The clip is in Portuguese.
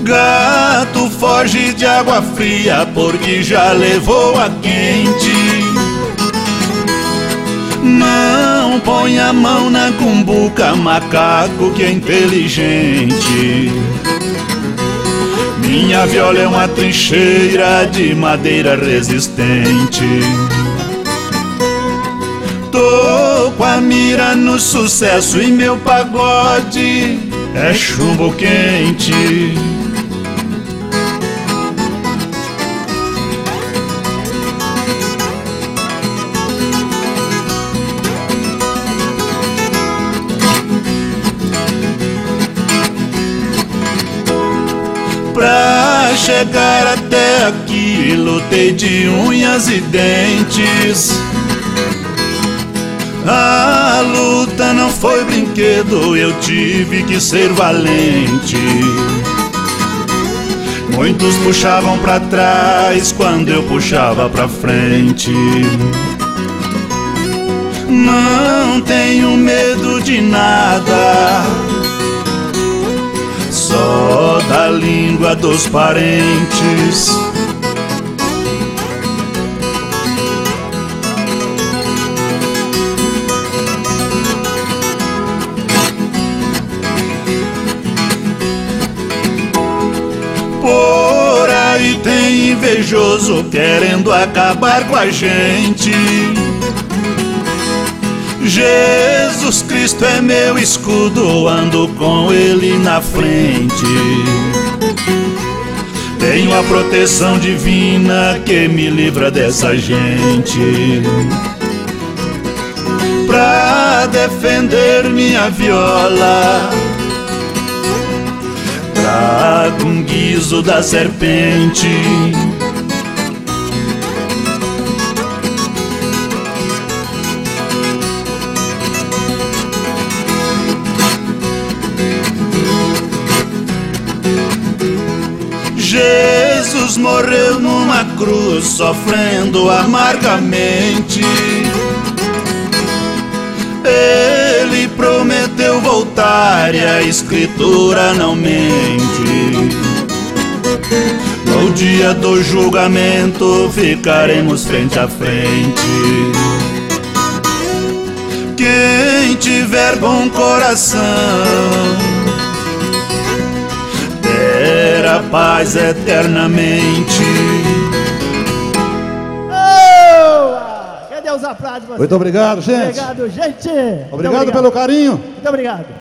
Gato foge de água fria porque já levou a quente. Não põe a mão na cumbuca, macaco que é inteligente. Minha viola é uma trincheira de madeira resistente. Tô com a mira no sucesso e meu pagode é chumbo quente. Pra chegar até aqui, lutei de unhas e dentes. A luta não foi brinquedo, eu tive que ser valente. Muitos puxavam pra trás quando eu puxava pra frente. Não tenho medo de nada, só da língua dos parentes. Por aí tem invejoso querendo acabar com a gente. Jesus Cristo é meu escudo, ando com Ele na frente. Tenho a proteção divina que me livra dessa gente. Pra defender minha viola, trago um guiso da serpente. Jesus morreu numa cruz, sofrendo amargamente. Ele prometeu voltar e a escritura não mente. No dia do julgamento ficaremos frente a frente. Quem tiver bom coração terá paz eternamente. Cadê os aplausos? Muito obrigado, gente. Obrigado, gente. Obrigado pelo carinho. Muito obrigado.